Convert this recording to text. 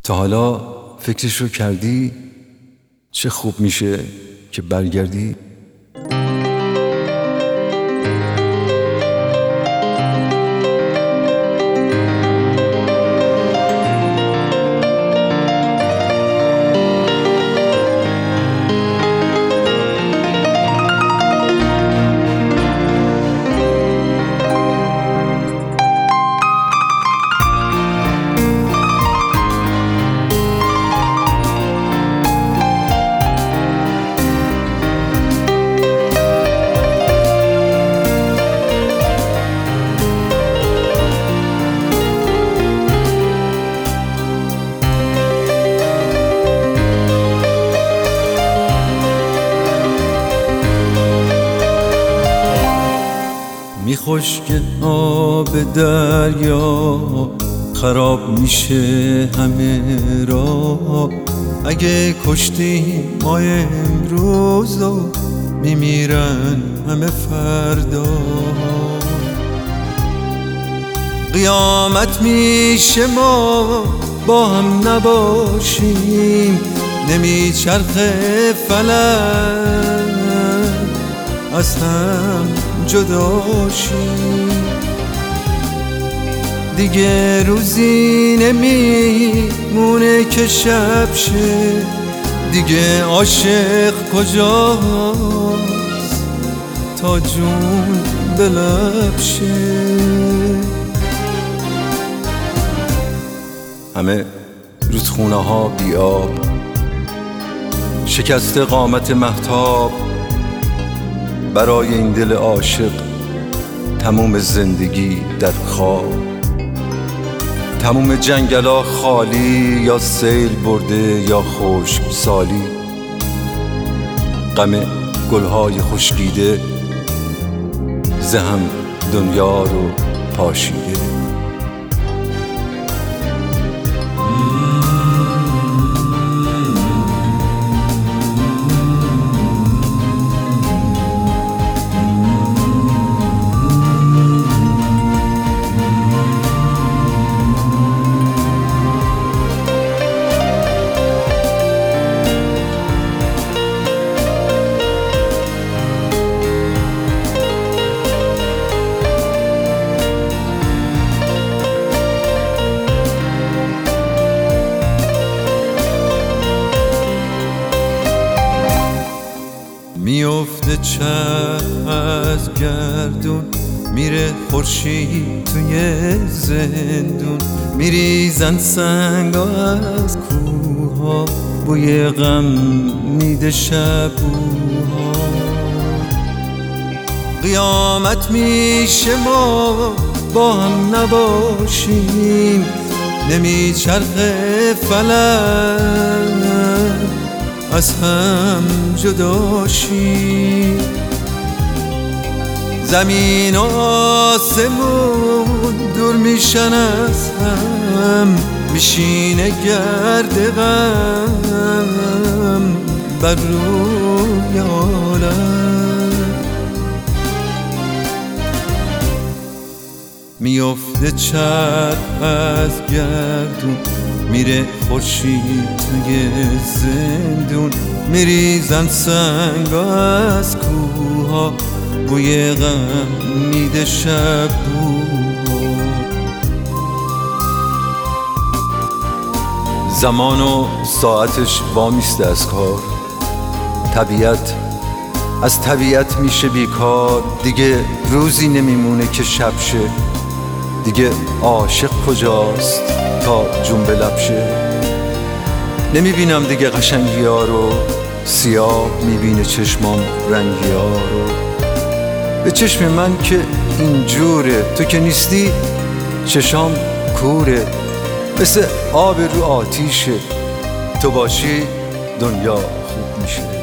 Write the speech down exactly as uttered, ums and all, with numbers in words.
تا حالا فکرش رو کردی چه خوب میشه که برگردی؟ میخشک آب دریا خراب میشه همه را. اگه کشتیم ما امروز و میمیرن همه فردا. قیامت میشه ما با هم نباشیم، نمیچرخه فلک از هم جدا شیم. دیگه روزی نمیمونه که شب شه، دیگه عاشق کجاست تا جون به لب شه. همه رودخونه ها بیاب، شکسته قامت مهتاب. برای این دل عاشق تموم زندگی در خواب. تموم جنگلا خالی، یا سیل برده یا خشک سالی. غم گلهای خشکیده زهم دنیا رو پاشیده. میفته چرخ از گردون، میره خورشید توی زندون. میریزن سنگا از کوها، بوی غم میده شبوها. قیامت میشه ما با هم نباشیم، نمیچرخه فلک از هم جدا شیم. زمین و آسمون دور میشن از هم، میشینه گرد غم بر روی عالم. میفته چرخ از گردون، میره خورشید توی زندون. میریزن سنگا از کوها، بوی غم میده شبوها. زمان و ساعتش وامیسته از کار، طبیعت از طبیعت میشه بیکار. دیگه روزی نمیمونه که شب شه، دیگه عاشق کجاست تا جون به لب شه. نمیبینم دیگه قشنگی ها رو، سیاه میبینه چشمام رنگی ها رو. به چشم من که اینجوره، تو که نیستی چشام کوره. مثل آب رو آتیشه، تو باشی دنیا خوب میشه.